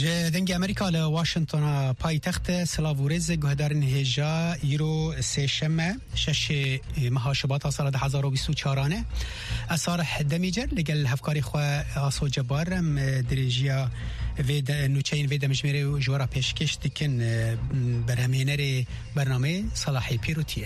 دنگ امریکا ل واشنطن پایتخت سلاوورز گهدارن هجا یورو سه شمه شش مهاشبات سال 2024 اثار دمیجر لگل هفکاری خو آسو جبارم درجیا وید نوچین وید مجمره جورا پیشکش دکن برهمینر برنامه صلاحی پیروتیه.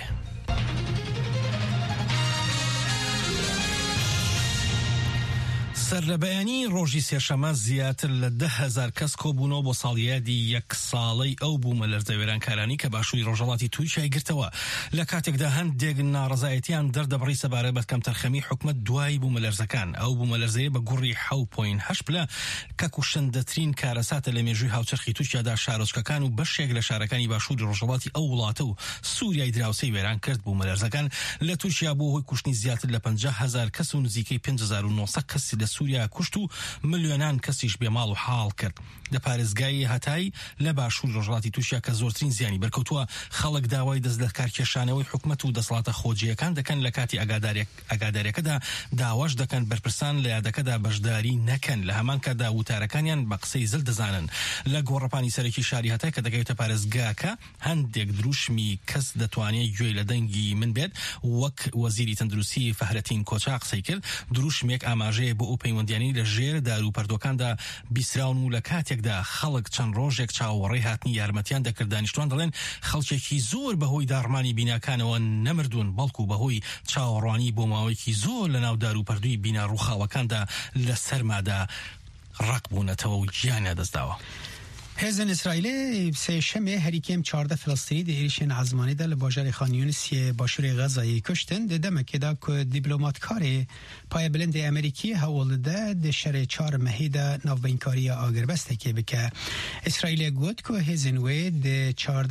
سربیانی روزی سرشنبه زیاتر ل 10,000 کس کوبونو با سالیادی یک سالی او بوملرزویران کارانی که باشوی روجلاتی تویشای گرتوا لکاتک ده هندگ نارضایتیان در دبری سباره بد کم ترخمی حکمت دوای بوملرزکان او بوملرزی با گوری 7.8 بلا کاکوشندترین کارسات لمیجوی هاوچرخی تویشا دا شارۆچکەکان و بەشێک لە شارەکانی باشووری ڕۆژهەڵاتی ئەو وڵاتە و سووریای دراوسەی وێران کرد بوومەلەرزەکان لە تووشیا بۆ هۆی کوشتنی زیاتر لە 50,000 کەس و نزیکەی 5,900 کەس لە سووریا کوشت و ملیۆنان کەسیش بێماڵ و حاڵ کرد. لە پارێزگای هەتای لە باشووری ڕۆژهەڵاتی تووشیا کە زۆرترین زیانی بەرکەوتووە خەڵک داوای دەست لە کارکێشانەوەی حکومەت و دەسەڵاتە خۆجیەکان دەکەن لە کاتی ئاگاداریەکەدا داواش دەکەن بەرپرسان لە یادەکەدا بەشداری نەکەن لە هەمان کاتدا وتارەکانیان بە قسەی زل دەزانن. لە گۆڕەپانی سەرەکی شاری هەتای کە دەگەوێتە پارێزگاکە هەندێک دروشمی کەس دەتوانێت گوێی لە دەنگی من بێت وەک وەزیری تەندروستی فەهرەتین کۆچا قسەی کرد دروشمێک ئاماژەیە بۆ ئەو پەیوەندیانی لە ژێر دارو پەردۆکاندا بیسراون و لە کاتێکدا خەڵک چەند ڕۆژێک چاوەڕێی هاتنی یارمەتیان دەکرد دانیشتوان دەڵێن خەڵکێکی زۆر بەهۆی داڕمانی بیناکانەوە نەمردوون بەڵکو بەهۆی چاوەڕوانی بۆ ماوەیەکی زۆر لە ناو دارو پەردووی بینا ڕووخاوەکاندا لە سەرمادا ڕق بوونەتەوە و گیانە دەستداوە. هزن اسرائیل سه شنبه هریکم 14 فلسطینی در ایرشن عزمانی در باجر خان یونس باشور غزه کشتن ددم که دا دیپلماتکار پای بلند امریکی حوالده د شر 4 مهیدا نوبینکاری آگربسته که بک اسرائیل گفت که هزن و د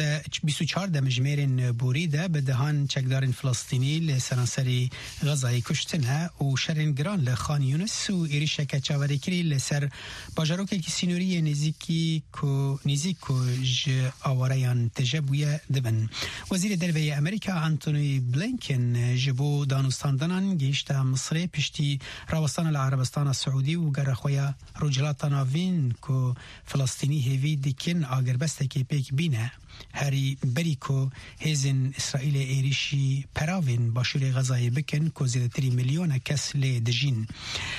24 مجمرین بوریده به دهان چکدار فلسطینی لسرانسری غزه کشتن و شرین گران لخان یونس و ایرش که چاوری کری لسر باجرو که سینوری نزیکی نیزیکو آواریان تجبویه دبن. وزیر دروی امریکا انتونی بلینکن جبو دانستاندنان گیشت مصر پشتی راوستان العربستان السعودی و گرخویا رجلات ناوین که فلسطینی هیوی دیکن آگربسته که پیک بینه هری بریکو هزن اسرائیل ایریشی پراوین باشور غزای بکن که زیادتری میلیون کس لی دجین.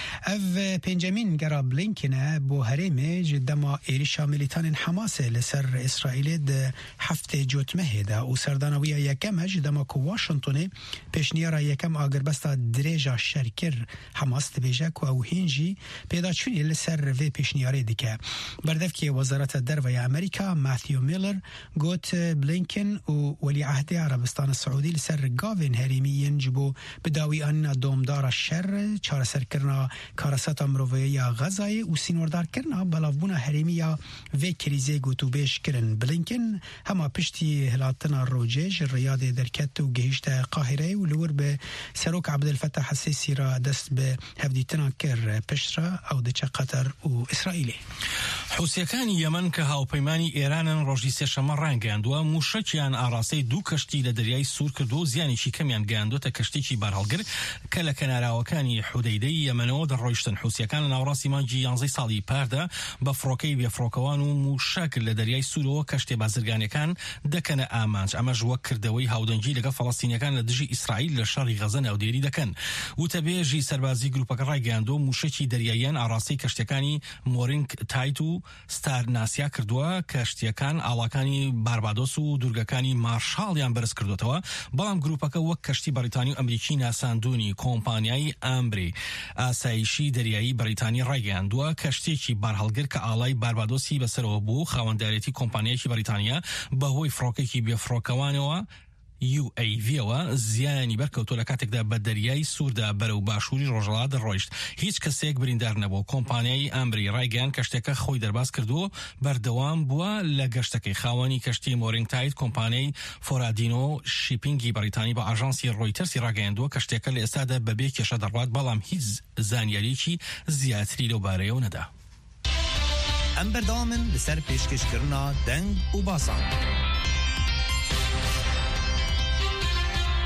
او پنجمین گرا بلینکنه بو هرمه جدما ایریشا ملیتان حماس لسر اسرائیل ده هفته جوتمه ده و سردانوی یکم جدما که واشنطنه پیشنیارا یکم آگربستا دریجا شرکر حماس تبیجه که او هنجی پیدا چونی لسر وی پیشنیاره دیگه. بردف که وزارت دروی امریکا ماثیو میلر گوت بلینکن و ولی عهد عربستان السعودی لسر گاوین هریمیین جبو بداوی آننا دومدار شر چارسر کرنا کارسات امروی یا غزای و سینوردار کرنا بلافبونا هریمیا و کریزه گوتو بیش کرن. بلینکن هما پشتی هلاتنا روجه ریاض درکت و گهشت قاهره و لور به سروک عبدالفتاح السیسی را دست به هفدیتنا کر پشترا او دچه قطر و اسرائیلی. حوسیەکانی یەمەن کە هاوپەیمانی ئێرانن ڕۆژی سێشەمە ڕانگەیاندووە موشەکیان ئاڕاستەی دوو کەشتی لە دەریای سوور کردو و زیانێکی کەمیان گەیاندوتە کەشتێکی بارهەڵگر کە لە کەناراوەکانی حودەیدەی یەمەنەوە دەڕۆیشتن. حوسیەکان لە ناوڕاستی مانگی 11 ساڵی پاردا بە فڕۆکەی بێفڕۆکەوان و موشەک لە دەریای سوورەوە کەشتێ بازرگانیەکان دەکەنە ئامانج. ئەمەش وەک کردەوەی هاودەنگی لەگەڵ فەڵەستینیەکان لە دژی ئیسرائیل لە شەڕی غەزە ناودێری دەکەن. وتەبێژی سەربازی گروپەکە ڕایگەیاندووە موشەکی دەریاییان ئاڕاستەی کەشتەکانی مۆرینگ تایت و ستار ناسیا کردووە کەشتیەکان ئاڵاکانی باربادۆس و دوورگەکانی مارشاڵیان بەرز کردوتەوە بەڵام گروپەکە وەک کەشتی بەریتانی و ئەمریکی ناساندوونی کۆمپانیای ئامبری ئاسایشی دەریایی بەریتانی ڕایگەیاندووە کەشتێکی بارهەڵگر کە ئاڵای باربادۆسی بەسەرەوە بوو خاوەندارێتی کۆمپانیایەکی بەریتانیا بەهۆی فڕۆکێکی بێفڕۆکەوانەوە UAV زیانی بەرکەوتۆ لە کاتێکدا بە دەریای سووردا بەرەو باشووری ڕۆژهەڵات دەڕۆیشت. هیچ کەسێک بریندار نەبوو. کۆمپانیای ئامبری ڕایگەیاند کەشتەکە خۆی دەرباز کردو بەردەوام بووە لە گەشتەکەی. خاوەنی کەشتی مۆرینگ تایت کۆمپانیای فۆرادینۆ شیپینگی بەریتانی بە ئاژانسی ڕۆیتەرسی ڕاگەیاندووە کەشتەکە لە ئێستادا بەبێ کێشە دەڕوات بەڵام هیچ زانیاریی زیاتری لەو بارەیەوە نەدا. ئەم بەردەوامن لەسەر پێشکەشکردنا دەنگ و باسان.